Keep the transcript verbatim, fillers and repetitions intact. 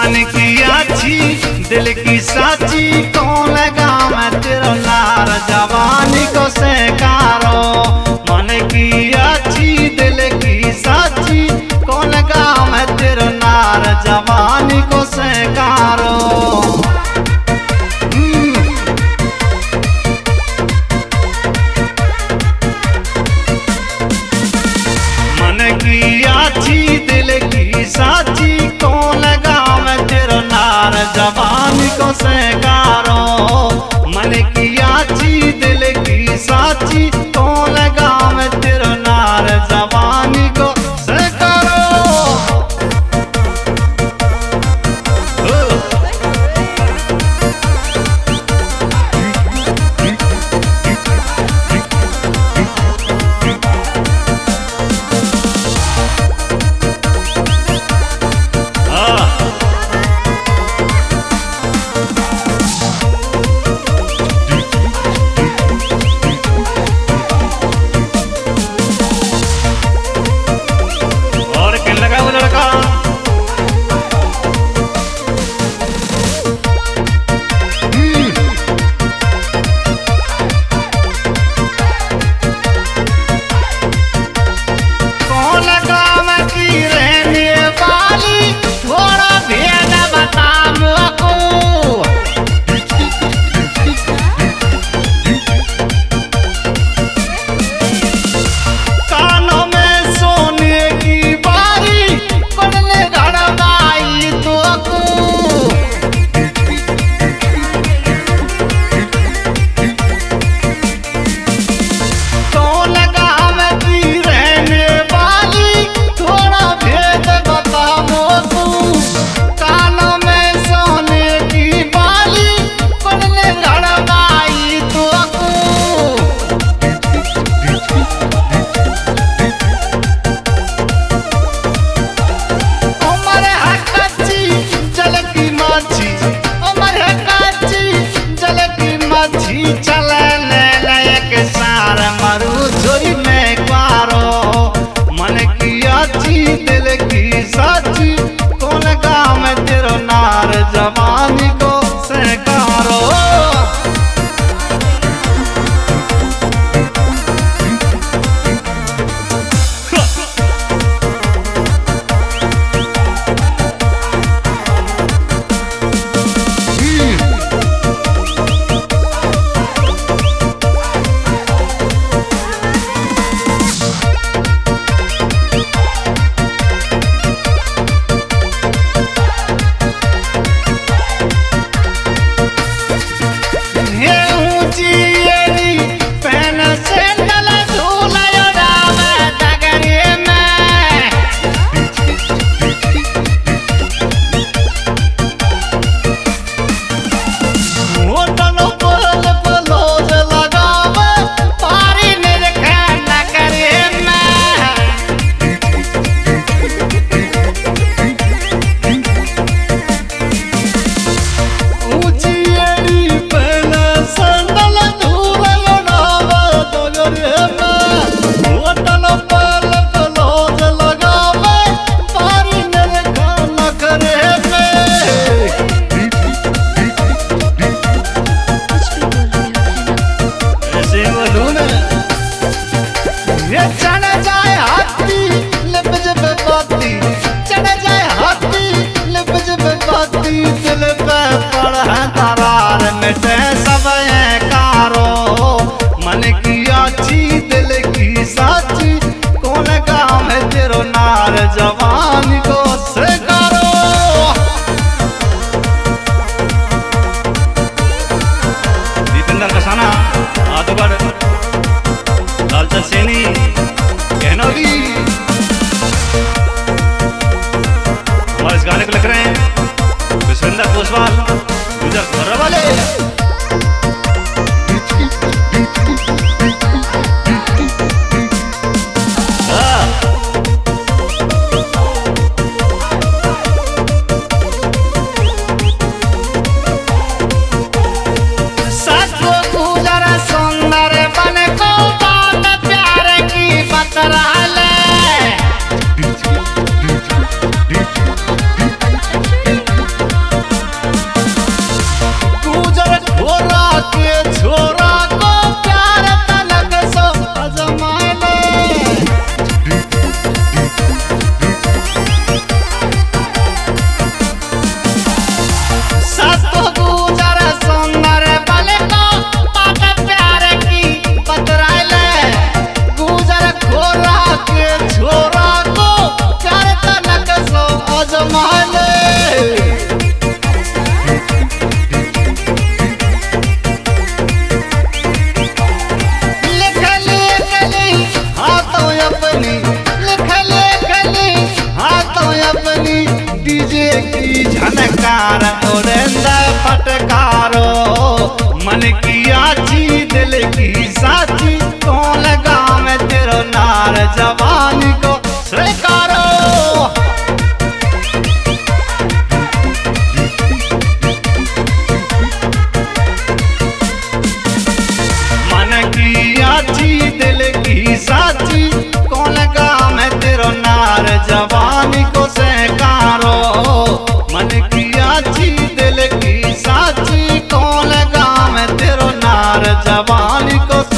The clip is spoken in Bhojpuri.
मन की अच्छी दिल की साची कौन गाँव में तेरा नार जवानी को सेकारो। मन की अच्छी दिल की साची कौन गाँव में तेरा नार जवानी को सेकारो। मन की अच्छी दिल की साची कौन गाँव में तेरा नार जवानी को सेकारो। मन की अच्छी दिल की साची कौन गाँव में तेरा नार जवानी को सेकारो। दिल की साची कौन गाँव में तेरा नार जवानी को सेकारो। दिल पे पड़ दरार मिटे सब कारो। मन की अच्छी दिल की साची कौन गाँव में तेरो नार जवानी को सेकारो। दीपेंद्र कसाना आदुगढ़ लालचंद सैनी कहनौली हमारे इस गाने को लिख रहे हैं विश्वेंद्र कोसवाल गुजर वाले। डीजे की झनकार उड़ेंदा फटकारो मन की आची दिल की साची कौन लगावे तेरो नार जवानी को स्वीकारो मन की आची दिल की साची कौन लगावे तेरो नार जवानी को स्वीकारो मन की आची दिल की साची कौन लगावे तेरो नार जवानी को